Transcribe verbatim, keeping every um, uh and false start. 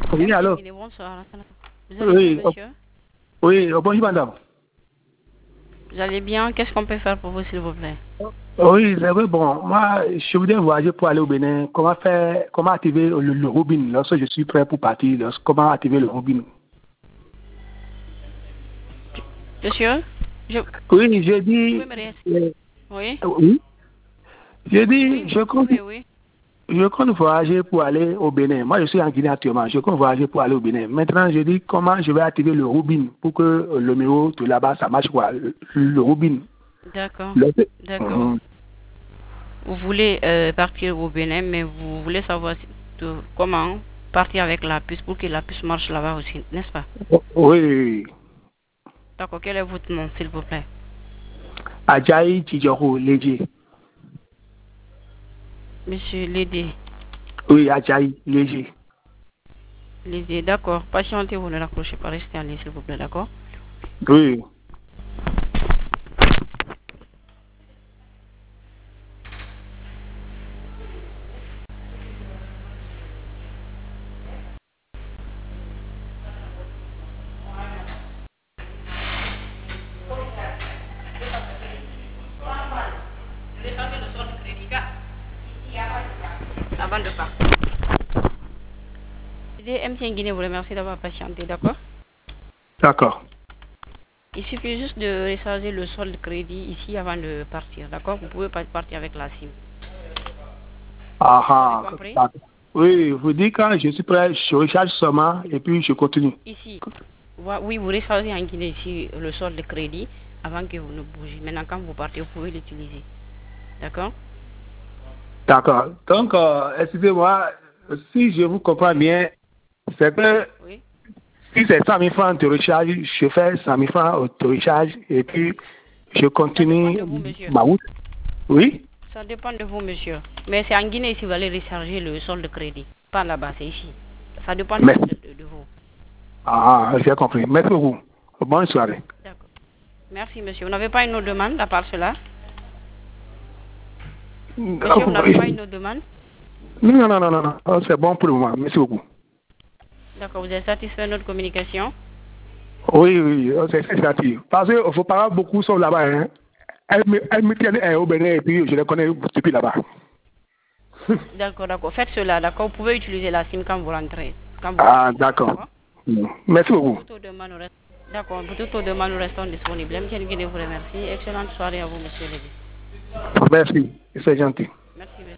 Oui, allô? Bonsoir. Vous allez Oui, bien, oh, monsieur? oui, oh, bonjour madame. Vous allez bien? Qu'est-ce qu'on peut faire pour vous, s'il vous plaît? Oui, c'est vrai, bon, moi, je voudrais voyager pour aller au Bénin. Comment faire, comment activer le, le Robin lorsque je suis prêt pour partir? lorsque- comment activer le Robin? Monsieur? Je... Oui, j'ai Vous dit, pouvez me ré- euh, Oui? oui, j'ai Oui, dit, je vous compte, pouvez, oui. je compte voyager pour aller au Bénin. Moi, je suis en Guinée actuellement. Je compte voyager pour aller au Bénin. Maintenant, je dis comment je vais activer le Robin pour que euh, le numéro de là-bas, ça marche quoi? Le, le Robin. D'accord. Le- D'accord. Mhm. Vous voulez euh, partir au Bénin, mais vous voulez savoir si- de- comment partir avec la puce pour que la puce marche là-bas aussi, n'est-ce pas? Oui, oui, oui. D'accord. Quel est votre nom, s'il vous plaît? Ajayi Tijoro Léger. Monsieur Lédé. Oui, Ajayi Léger. Lédé, d'accord. Patientez, vous ne raccrochez pas. Restez en ligne, s'il vous plaît, d'accord? Oui. Avant de partir. M T N Guinée vous remercie d'avoir patienté, d'accord? D'accord. Il suffit juste de recharger le solde crédit ici avant de partir, d'accord? Vous pouvez pas partir avec la SIM. Ah, Vous avez ah, compris? d'accord. Oui, vous dites quand je suis prêt, je recharge seulement et puis je continue. Ici, oui, vous rechargez en Guinée ici le solde crédit avant que vous ne bougez. Maintenant, quand vous partez, vous pouvez l'utiliser, d'accord? D'accord. Donc, euh, excusez-moi, si je vous comprends bien, c'est que Oui. si c'est cent mille francs de recharge, je fais cent mille francs de recharge et puis je Ça dépend continue de vous, monsieur. ma route. Oui? Ça dépend de vous, monsieur. Mais c'est en Guinée ici, vous allez recharger le solde crédit. Pas là-bas, c'est ici. Ça dépend de, Merci. de, de vous. Ah, j'ai compris. Merci beaucoup. Bonne soirée. D'accord. Merci, monsieur. Vous n'avez pas une autre demande à part cela? Monsieur, vous n'avez pas une autre demande? Non, non, non, non, non. Oh, c'est bon pour le moment. Merci beaucoup. D'accord, vous êtes satisfait de notre communication? Oui, oui, oh, c'est c'est gentil. Parce que vos parents, beaucoup sont là-bas. Hein. Elles, me, elles me tiennent euh, au Bénin et puis je les connais depuis là-bas. D'accord, d'accord. Faites cela, d'accord? Vous pouvez utiliser la SIM quand vous rentrez. Quand vous Ah, rentrez. d'accord. D'accord? Merci beaucoup. Pour toute demande, nous restons... D'accord, pour toute demande, nous restons disponibles. M T N Guinée vous remercie. Excellente soirée à vous, monsieur Lévy. Merci, c'est gentil. Merci, monsieur.